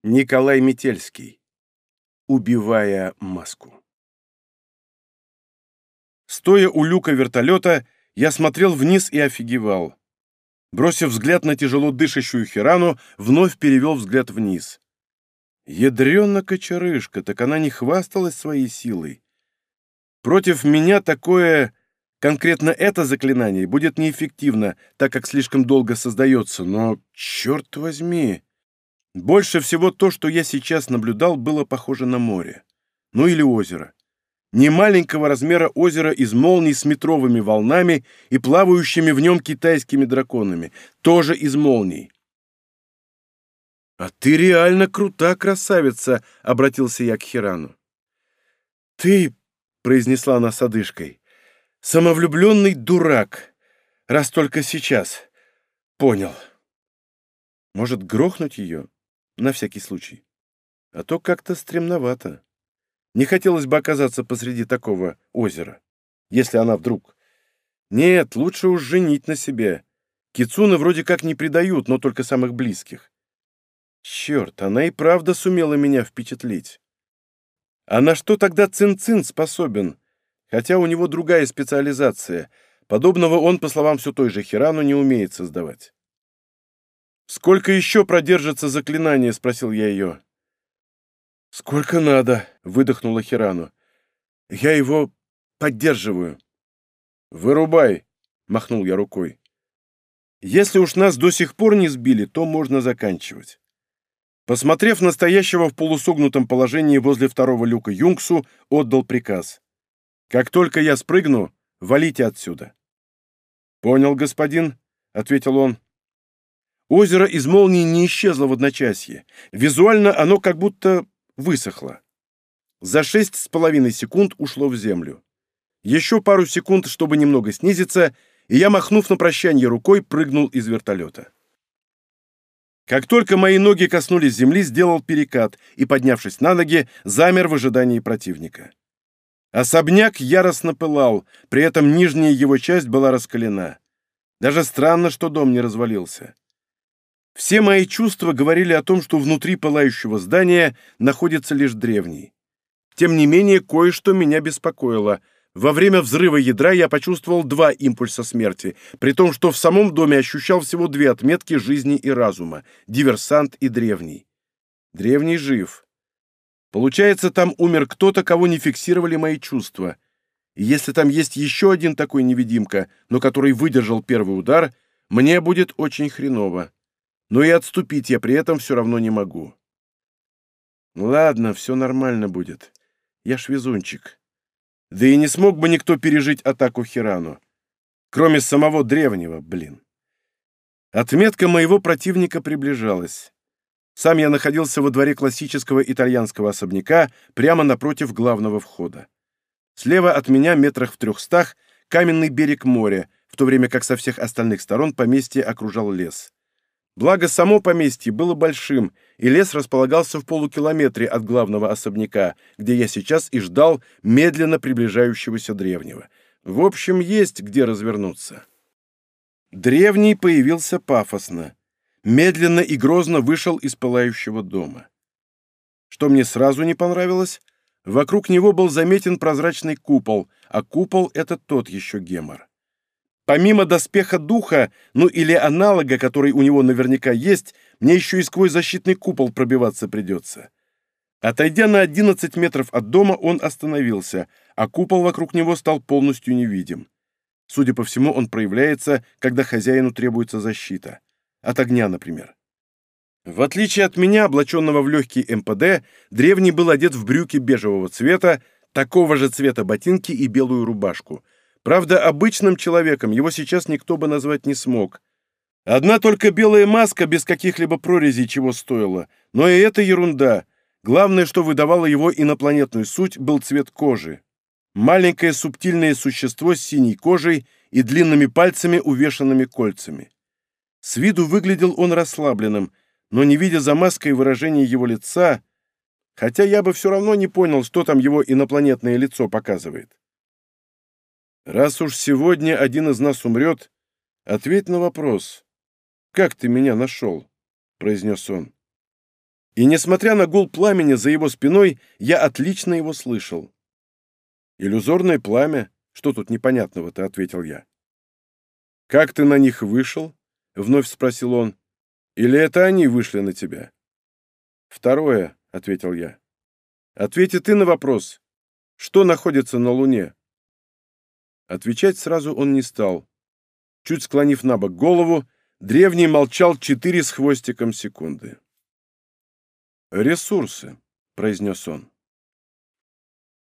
Николай Метельский. Убивая маску. Стоя у люка вертолета, я смотрел вниз и офигевал. Бросив взгляд на тяжело дышащую Хирану, вновь перевел взгляд вниз. Ядрёна кочерышка, так она не хвасталась своей силой. Против меня такое, конкретно это заклинание, будет неэффективно, так как слишком долго создается, но, черт возьми... Больше всего то, что я сейчас наблюдал, было похоже на море. Ну или озеро. Немаленького размера озеро из молний с метровыми волнами и плавающими в нем китайскими драконами. Тоже из молний. «А ты реально крута, красавица!» — обратился я к Хирану. «Ты, — произнесла она с одышкой, — самовлюбленный дурак, раз только сейчас. Понял. Может, грохнуть ее?» На всякий случай. А то как-то стремновато. Не хотелось бы оказаться посреди такого озера. Если она вдруг... Нет, лучше уж женить на себе. Кицуны вроде как не предают, но только самых близких. Черт, она и правда сумела меня впечатлить. А на что тогда Цин-Цин способен? Хотя у него другая специализация. Подобного он, по словам все той же Хирану, не умеет создавать. «Сколько еще продержится заклинание?» — спросил я ее. «Сколько надо», — выдохнула Хирану. «Я его поддерживаю». «Вырубай», — махнул я рукой. «Если уж нас до сих пор не сбили, то можно заканчивать». Посмотрев на стоящего в полусогнутом положении возле второго люка Юнгсу, отдал приказ. «Как только я спрыгну, валите отсюда». «Понял, господин», — ответил он. Озеро из молнии не исчезло в одночасье. Визуально оно как будто высохло. За 6,5 секунд ушло в землю. Еще пару секунд, чтобы немного снизиться, и я, махнув на прощание рукой, прыгнул из вертолета. Как только мои ноги коснулись земли, сделал перекат и, поднявшись на ноги, замер в ожидании противника. Особняк яростно пылал, при этом нижняя его часть была раскалена. Даже странно, что дом не развалился. Все мои чувства говорили о том, что внутри пылающего здания находится лишь древний. Тем не менее, кое-что меня беспокоило. Во время взрыва ядра я почувствовал 2 импульса смерти, при том, что в самом доме ощущал всего 2 отметки жизни и разума — диверсант и древний. Древний жив. Получается, там умер кто-то, кого не фиксировали мои чувства. И если там есть еще один такой невидимка, но который выдержал первый удар, мне будет очень хреново. Но и отступить я при этом все равно не могу. Ладно, все нормально будет. Я ж везунчик. Да и не смог бы никто пережить атаку Хирану. Кроме самого древнего, блин. Отметка моего противника приближалась. Сам я находился во дворе классического итальянского особняка прямо напротив главного входа. Слева от меня, метрах в 300, каменный берег моря, в то время как со всех остальных сторон поместье окружал лес. Благо, само поместье было большим, и лес располагался в полукилометре от главного особняка, где я сейчас и ждал медленно приближающегося древнего. В общем, есть где развернуться. Древний появился пафосно. Медленно и грозно вышел из пылающего дома. Что мне сразу не понравилось, вокруг него был заметен прозрачный купол, а купол — это тот еще гемор. Помимо доспеха духа, ну или аналога, который у него наверняка есть, мне еще и сквозь защитный купол пробиваться придется. Отойдя на 11 метров от дома, он остановился, а купол вокруг него стал полностью невидим. Судя по всему, он проявляется, когда хозяину требуется защита. От огня, например. В отличие от меня, облаченного в легкий МПД, древний был одет в брюки бежевого цвета, такого же цвета ботинки и белую рубашку. Правда, обычным человеком его сейчас никто бы назвать не смог. Одна только белая маска без каких-либо прорезей чего стоила. Но и это ерунда. Главное, что выдавало его инопланетную суть, был цвет кожи. Маленькое субтильное существо с синей кожей и длинными пальцами, увешанными кольцами. С виду выглядел он расслабленным, но не видя за маской выражения его лица, хотя я бы все равно не понял, что там его инопланетное лицо показывает. «Раз уж сегодня один из нас умрет, ответь на вопрос. Как ты меня нашел?» — произнес он. И, несмотря на гул пламени за его спиной, я отлично его слышал. «Иллюзорное пламя? Что тут непонятного-то?» — ответил я. «Как ты на них вышел?» — вновь спросил он. «Или это они вышли на тебя?» «Второе», — ответил я. «Ответь и ты на вопрос. Что находится на Луне?» Отвечать сразу он не стал. Чуть склонив на бок голову, древний молчал 4 с хвостиком секунды. «Ресурсы», — произнес он.